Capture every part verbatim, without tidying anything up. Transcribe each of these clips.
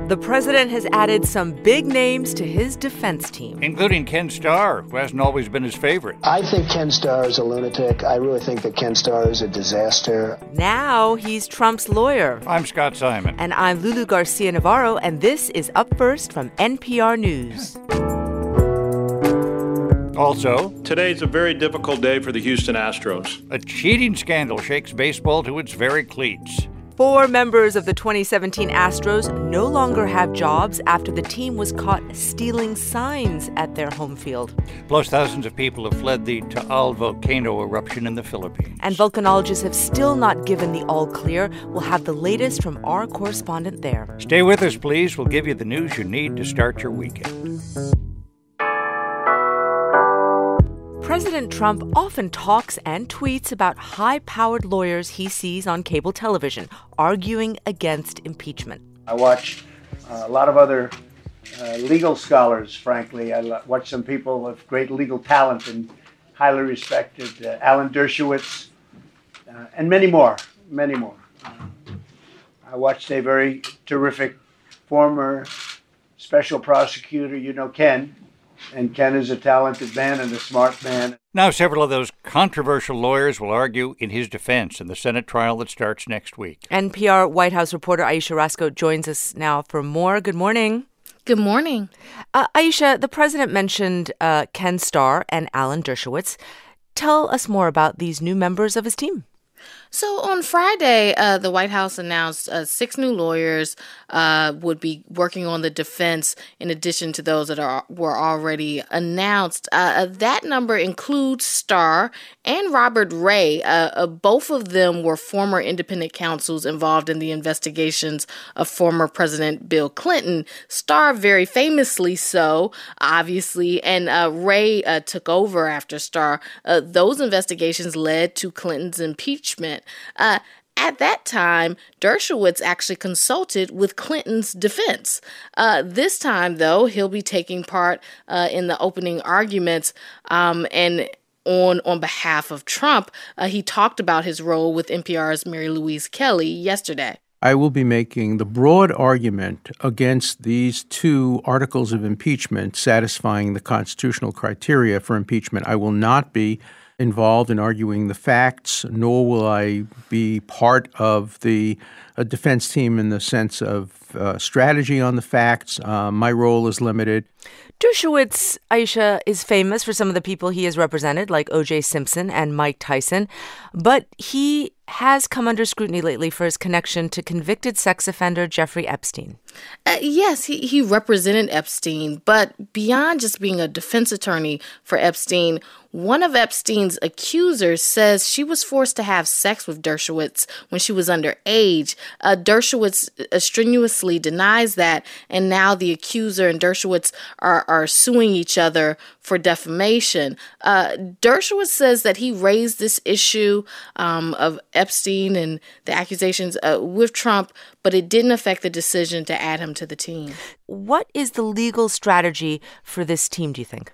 The president has added some big names to his defense team, including Ken Starr, who hasn't always been his favorite. I think Ken Starr is a lunatic. I really think that Ken Starr is a disaster. Now he's Trump's lawyer. I'm Scott Simon. And I'm Lulu Garcia-Navarro, and this is Up First from N P R News. Also, today's a very difficult day for the Houston Astros. A cheating scandal shakes baseball to its very cleats. Four members of the twenty seventeen Astros no longer have jobs after the team was caught stealing signs at their home field. Plus, thousands of people have fled the Taal volcano eruption in the Philippines. And volcanologists have still not given the all clear. We'll have the latest from our correspondent there. Stay with us, please. We'll give you the news you need to start your weekend. President Trump often talks and tweets about high-powered lawyers he sees on cable television arguing against impeachment. I watch uh, a lot of other uh, legal scholars, frankly. I lo- watch some people with great legal talent and highly respected, uh, Alan Dershowitz, uh, and many more, many more. Uh, I watched a very terrific former special prosecutor, you know Ken, and Ken is a talented man and a smart man. Now, several of those controversial lawyers will argue in his defense in the Senate trial that starts next week. N P R White House reporter Ayesha Rascoe joins us now for more. Good morning. Good morning. Uh, Ayesha, the president mentioned uh, Ken Starr and Alan Dershowitz. Tell us more about these new members of his team. So on Friday, uh, the White House announced uh, six new lawyers uh, would be working on the defense in addition to those that are were already announced. Uh, that number includes Starr and Robert Ray. Uh, uh, both of them were former independent counsels involved in the investigations of former President Bill Clinton. Starr very famously so, obviously, and uh, Ray uh, took over after Starr. Uh, those investigations led to Clinton's impeachment. Uh, at that time, Dershowitz actually consulted with Clinton's defense. Uh, this time, though, he'll be taking part uh, in the opening arguments um, and on on behalf of Trump. Uh, he talked about his role with N P R's Mary Louise Kelly yesterday. I will be making the broad argument against these two articles of impeachment satisfying the constitutional criteria for impeachment. I will not be involved in arguing the facts, nor will I be part of the uh, defense team in the sense of uh, strategy on the facts. Uh, my role is limited. Dershowitz, Ayesha, is famous for some of the people he has represented, like O J. Simpson and Mike Tyson, but he has come under scrutiny lately for his connection to convicted sex offender Jeffrey Epstein. Uh, yes, he, he represented Epstein, but beyond just being a defense attorney for Epstein, one of Epstein's accusers says she was forced to have sex with Dershowitz when she was underage. Uh, Dershowitz uh, strenuously denies that, and now the accuser and Dershowitz are, are suing each other for defamation. Uh, Dershowitz says that he raised this issue um, of Epstein and the accusations uh, with Trump, but it didn't affect the decision to add him to the team. What is the legal strategy for this team, do you think?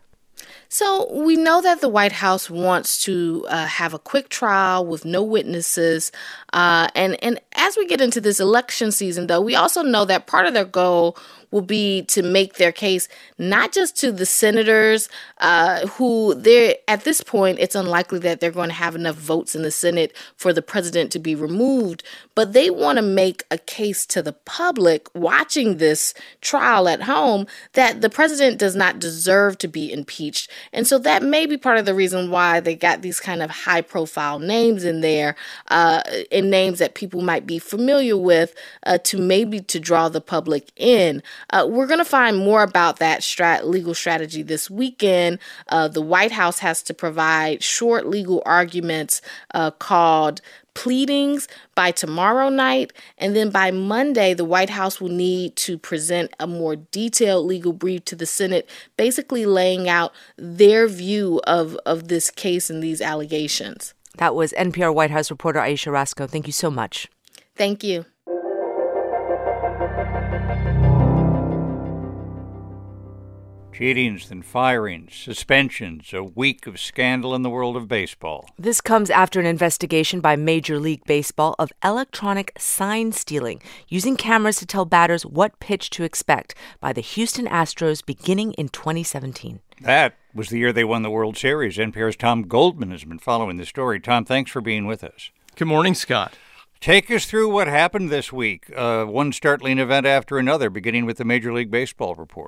So we know that the White House wants to uh, have a quick trial with no witnesses. Uh, and, and as we get into this election season, though, we also know that part of their goal will be to make their case not just to the senators uh, who they're at this point, it's unlikely that they're going to have enough votes in the Senate for the president to be removed, but they want to make a case to the public watching this trial at home that the president does not deserve to be impeached. And so that may be part of the reason why they got these kind of high profile names in there uh, and names that people might be familiar with uh, to maybe to draw the public in. Uh, we're going to find more about that strat- legal strategy this weekend. Uh, the White House has to provide short legal arguments uh, called pleadings by tomorrow night. And then by Monday, the White House will need to present a more detailed legal brief to the Senate, basically laying out their view of, of this case and these allegations. That was N P R White House reporter Ayesha Rascoe. Thank you so much. Thank you. Cheatings, then firings, suspensions, a week of scandal in the world of baseball. This comes after an investigation by Major League Baseball of electronic sign stealing, using cameras to tell batters what pitch to expect by the Houston Astros beginning in twenty seventeen. That was the year they won the World Series. N P R's Tom Goldman has been following the story. Tom, thanks for being with us. Good morning, Scott. Take us through what happened this week, uh, one startling event after another, beginning with the Major League Baseball report.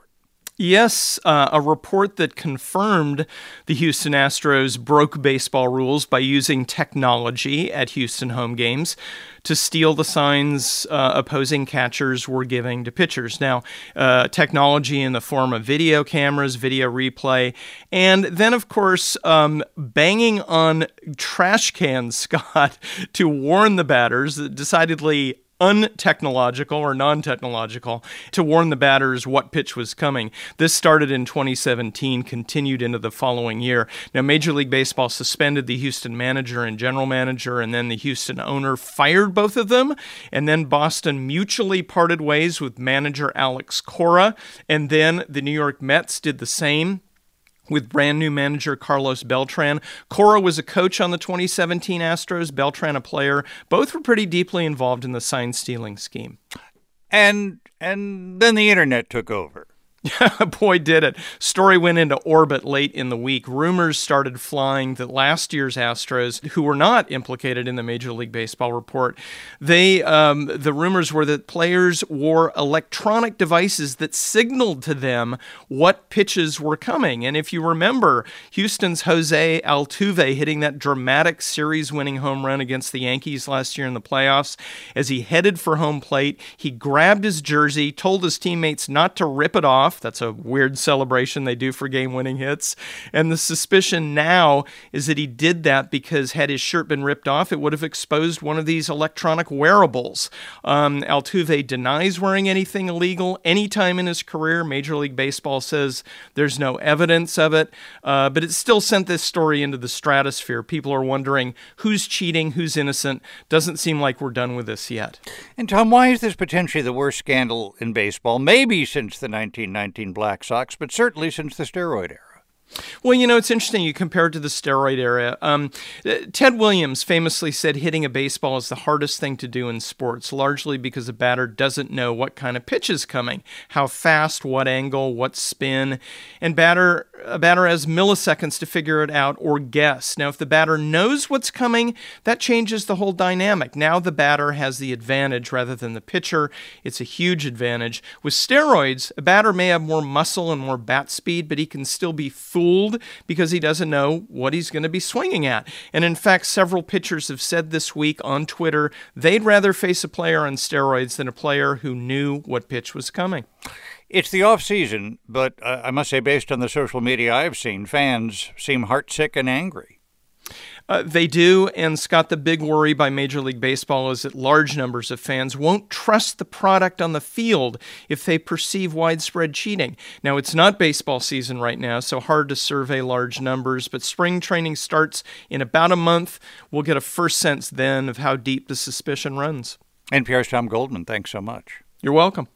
Yes, uh, a report that confirmed the Houston Astros broke baseball rules by using technology at Houston home games to steal the signs uh, opposing catchers were giving to pitchers. Now, uh, technology in the form of video cameras, video replay, and then, of course, um, banging on trash cans, Scott, to warn the batters, decidedly untechnological or non-technological, to warn the batters what pitch was coming. This started in twenty seventeen, continued into the following year. Now, Major League Baseball suspended the Houston manager and general manager, and then the Houston owner fired both of them, and then Boston mutually parted ways with manager Alex Cora, and then the New York Mets did the same with brand new manager Carlos Beltran. Cora was a coach on the twenty seventeen Astros, Beltran a player. Both were pretty deeply involved in the sign-stealing scheme. And and then the internet took over. Boy, did it. Story went into orbit late in the week. Rumors started flying that last year's Astros, who were not implicated in the Major League Baseball report, they um, the rumors were that players wore electronic devices that signaled to them what pitches were coming. And if you remember, Houston's Jose Altuve hitting that dramatic series-winning home run against the Yankees last year in the playoffs, as he headed for home plate, he grabbed his jersey, told his teammates not to rip it off. That's a weird celebration they do for game-winning hits. And the suspicion now is that he did that because had his shirt been ripped off, it would have exposed one of these electronic wearables. Um, Altuve denies wearing anything illegal anytime in his career. Major League Baseball says there's no evidence of it, uh, but it still sent this story into the stratosphere. People are wondering who's cheating, who's innocent. Doesn't seem like we're done with this yet. And Tom, why is this potentially the worst scandal in baseball? Maybe since the nineteen nineteen Black Sox, but certainly since the steroid era. Well, you know, it's interesting you compare it to the steroid era. Um, Ted Williams famously said hitting a baseball is the hardest thing to do in sports, largely because a batter doesn't know what kind of pitch is coming, how fast, what angle, what spin, and batter a batter has milliseconds to figure it out or guess. Now, if the batter knows what's coming, that changes the whole dynamic. Now the batter has the advantage rather than the pitcher. It's a huge advantage. With steroids, a batter may have more muscle and more bat speed, but he can still be fooled because he doesn't know what he's going to be swinging at. And in fact, several pitchers have said this week on Twitter they'd rather face a player on steroids than a player who knew what pitch was coming. It's the off-season, but uh, I must say, based on the social media I've seen, fans seem heartsick and angry. Uh, they do, and Scott, the big worry by Major League Baseball is that large numbers of fans won't trust the product on the field if they perceive widespread cheating. Now, it's not baseball season right now, so hard to survey large numbers, but spring training starts in about a month. We'll get a first sense then of how deep the suspicion runs. N P R's Tom Goldman, thanks so much. You're welcome.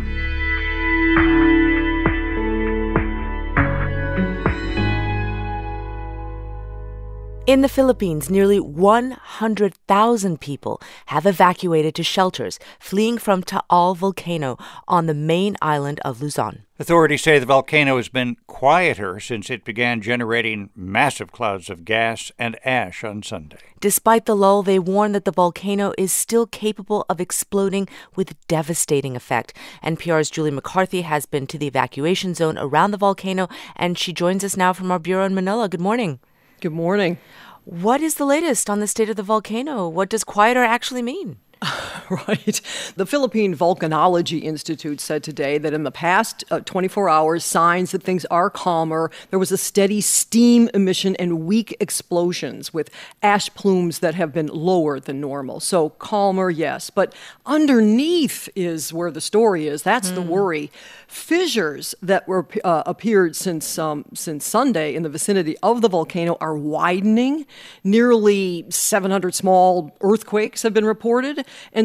In the Philippines, nearly one hundred thousand people have evacuated to shelters, fleeing from Taal volcano on the main island of Luzon. Authorities say the volcano has been quieter since it began generating massive clouds of gas and ash on Sunday. Despite the lull, they warn that the volcano is still capable of exploding with devastating effect. N P R's Julie McCarthy has been to the evacuation zone around the volcano, and she joins us now from our bureau in Manila. Good morning. Good morning. What is the latest on the state of the volcano? What does quieter actually mean? Right. The Philippine Volcanology Institute said today that in the past uh, twenty-four hours, signs that things are calmer. There was a steady steam emission and weak explosions with ash plumes that have been lower than normal. So calmer, yes. But underneath is where the story is. That's mm. the worry. Fissures that were uh, appeared since um, since Sunday in the vicinity of the volcano are widening. Nearly seven hundred small earthquakes have been reported. And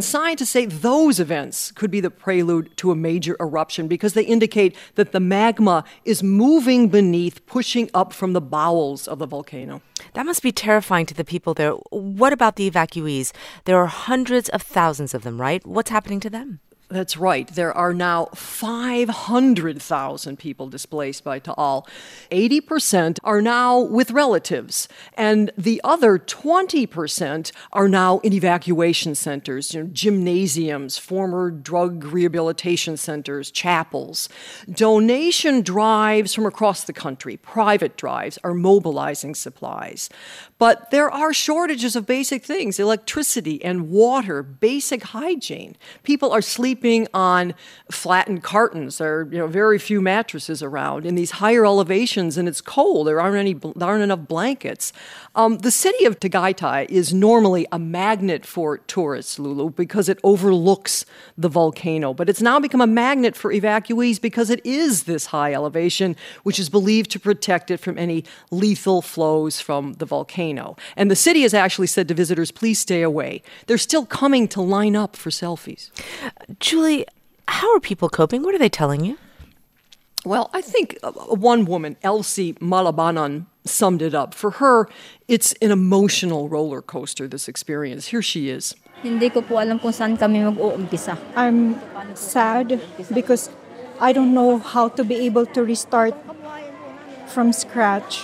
scientists say those events could be the prelude to a major eruption because they indicate that the magma is moving beneath, pushing up from the bowels of the volcano. That must be terrifying to the people there. What about the evacuees? There are hundreds of thousands of them, right? What's happening to them? That's right. There are now five hundred thousand people displaced by Taal. eighty percent are now with relatives, and the other twenty percent are now in evacuation centers, you know, gymnasiums, former drug rehabilitation centers, chapels. Donation drives from across the country, private drives, are mobilizing supplies. But there are shortages of basic things, electricity and water, basic hygiene. People are sleeping on flattened cartons. There are, you know, very few mattresses around. In these higher elevations, and it's cold, there aren't any, there aren't enough blankets. Um, the city of Tagaytay is normally a magnet for tourists, Lulu, because it overlooks the volcano. But it's now become a magnet for evacuees because it is this high elevation, which is believed to protect it from any lethal flows from the volcano. And the city has actually said to visitors, please stay away. They're still coming to line up for selfies. Julie, how are people coping? What are they telling you? Well, I think uh, one woman, Elsie Malabanan, summed it up. For her, it's an emotional roller coaster, this experience. Here she is. Hindi ko po alam kung saan kami mag-uumpisa. I'm sad because I don't know how to be able to restart from scratch.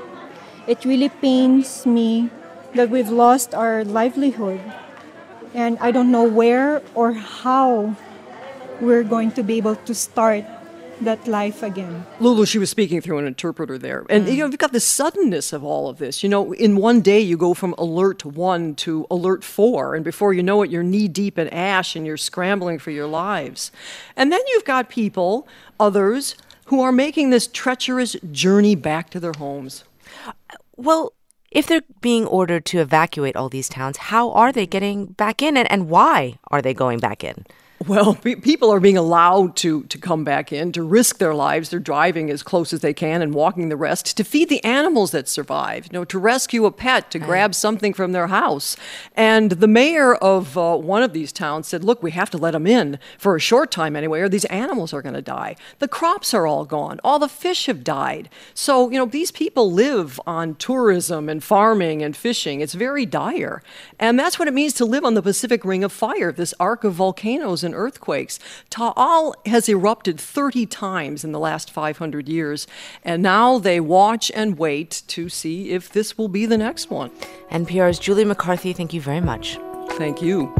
It really pains me that we've lost our livelihood, and I don't know where or how we're going to be able to start that life again. Lulu, she was speaking through an interpreter there. And, mm. you know, you've got the suddenness of all of this. You know, in one day you go from alert one to alert four, and before you know it, you're knee-deep in ash and you're scrambling for your lives. And then you've got people, others, who are making this treacherous journey back to their homes. Well, if they're being ordered to evacuate all these towns, how are they getting back in, and, and why are they going back in? Well, pe- people are being allowed to, to come back in, to risk their lives. They're driving as close as they can and walking the rest to feed the animals that survive, you know, to rescue a pet, to grab something from their house. And the mayor of uh, one of these towns said, look, we have to let them in for a short time anyway, or these animals are going to die. The crops are all gone. All the fish have died. So, you know, these people live on tourism and farming and fishing. It's very dire. And that's what it means to live on the Pacific Ring of Fire, this arc of volcanoes and earthquakes. Taal has erupted thirty times in the last five hundred years, and now they watch and wait to see if this will be the next one. N P R's Julie McCarthy, thank you very much. Thank you.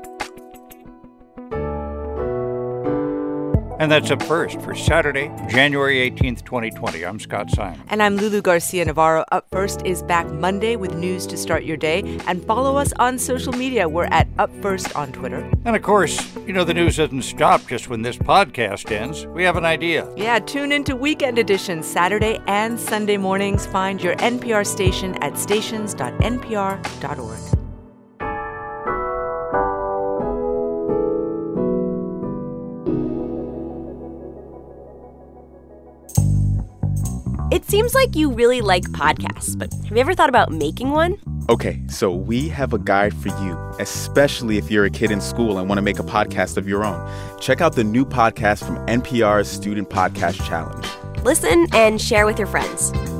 And that's Up First for Saturday, January eighteenth, twenty twenty. I'm Scott Simon. And I'm Lulu Garcia-Navarro. Up First is back Monday with news to start your day. And follow us on social media. We're at Up First on Twitter. And of course, you know, the news doesn't stop just when this podcast ends. We have an idea. Yeah, tune into Weekend Edition Saturday and Sunday mornings. Find your N P R station at stations dot n p r dot org. It seems like you really like podcasts, but have you ever thought about making one? Okay, so we have a guide for you, especially if you're a kid in school and want to make a podcast of your own. Check out the new podcast from N P R's Student Podcast Challenge. Listen and share with your friends.